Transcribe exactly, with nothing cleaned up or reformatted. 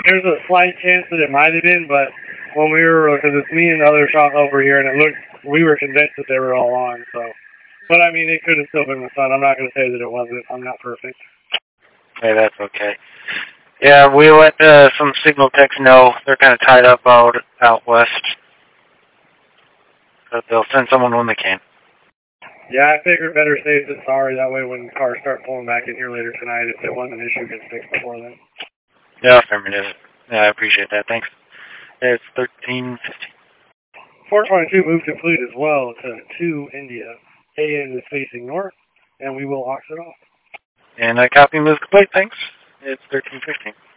there's a slight chance that it might have been, but when we were, because it's me and the other shop over here, and it looked, we were convinced that they were all on, so. But I mean, it could have still been the sun. I'm not going to say that it wasn't. I'm not perfect. Hey, that's okay. Yeah, we let uh, some signal techs know. They're kind of tied up out, out west. But they'll send someone when they can. Yeah, I figured better safe than sorry. That way when cars start pulling back in here later tonight, if it was an issue, it gets fixed before then. Yeah, affirmative. Yeah, I appreciate that. Thanks. It's thirteen fifteen. four twenty-two moved to fleet as well to two India. A N is facing north, and we will auction off. And I copy move complete. Thanks. It's thirteen fifteen.